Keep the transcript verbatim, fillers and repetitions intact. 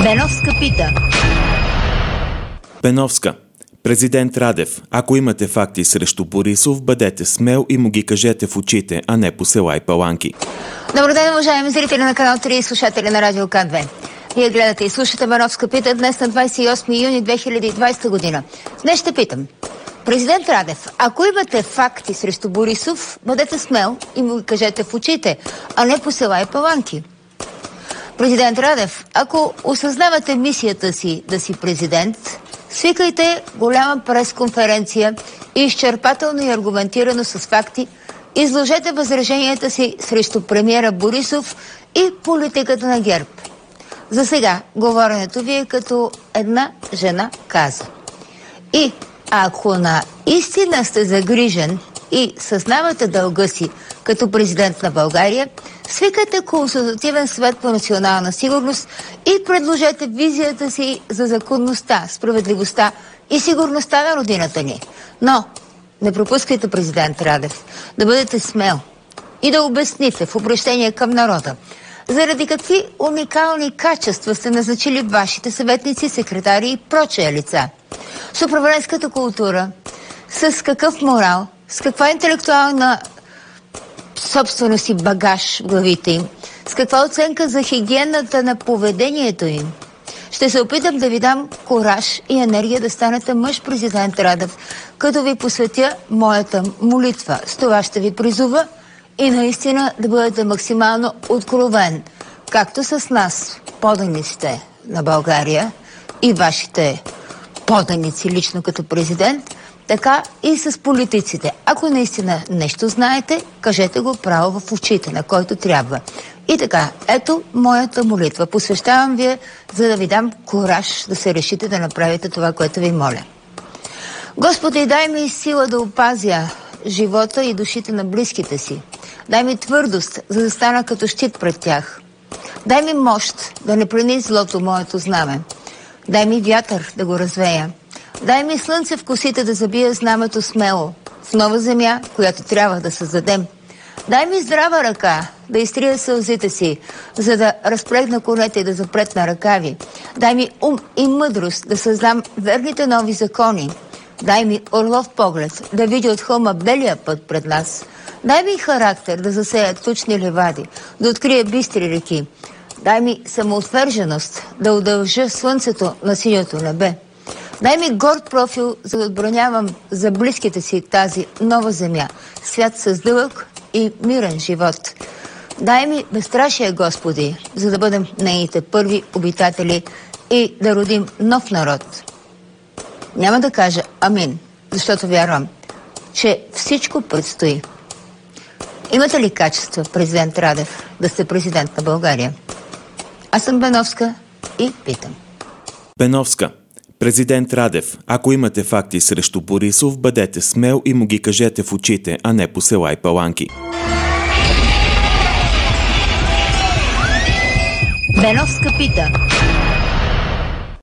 Беновска пита. Беновска. Президент Радев, ако имате факти срещу Борисов, бъдете смел и му ги кажете в очите, а не по села и паланки. Добър ден, уважаеми зрители на канал три и слушатели на Радио К две. Вие гледате и слушате Беновска пита днес на двадесет и осми юни две хиляди и двадесета година. Днес ще питам. Президент Радев, ако имате факти срещу Борисов, бъдете смел и му ги кажете в очите, а не по села и паланки. Президент Радев, ако осъзнавате мисията си да си президент, свикайте голяма пресконференция и изчерпателно и аргументирано с факти изложете възраженията си срещу премиера Борисов и политиката на ГЕРБ. За сега говоренето ви е като една жена каза. И ако наистина сте загрижен и съзнавате дълга си като президент на България, свикайте Консултативен съвет по национална сигурност и предложете визията си за законността, справедливостта и сигурността на родината ни. Но не пропускайте, президент Радев, да бъдете смел и да обясните в обращение към народа заради какви уникални качества сте назначили вашите съветници, секретари и прочие лица. С управленската култура, с какъв морал, с каква интелектуална собственост и багаж в главите им, с каква оценка за хигиената на поведението им. Ще се опитам да ви дам кураж и енергия да станете мъж, президент Радев, като ви посветя моята молитва. С това ще ви призува и наистина да бъдете максимално откровен, както с нас, поданиците на България и вашите поданици лично като президент, така и с политиците. Ако наистина нещо знаете, кажете го право в очите, на който трябва. И така, ето моята молитва. Посвещавам ви, за да ви дам кураж да се решите да направите това, което ви моля. Господи, дай ми сила да опазя живота и душите на близките си. Дай ми твърдост, за да стана като щит пред тях. Дай ми мощ да не плени злото моето знаме. Дай ми вятър да го развея. Дай ми слънце в косите да забия знамето смело в нова земя, която трябва да създадем. Дай ми здрава ръка да изтрия сълзите си, за да разплегна конете и да запретна ръкави. Дай ми ум и мъдрост да създам верните нови закони. Дай ми орлов поглед да видя от хълма белия път пред нас. Дай ми характер да засея тучни ливади, да открия бистри реки. Дай ми самоотверженост да удължа слънцето на синьото небе. Дай ми горд профил, за да отбранявам за близките си тази нова земя, свят с дълъг и мирен живот. Дай ми безстрашие, Господи, за да бъдем нейните първи обитатели и да родим нов народ. Няма да кажа амин, защото вярвам, че всичко предстои. Имате ли качества, президент Радев, да сте президент на България? Аз съм Беновска и питам. Беновска. Президент Радев, ако имате факти срещу Борисов, бъдете смел и му ги кажете в очите, а не по села и паланки. Беновска пита.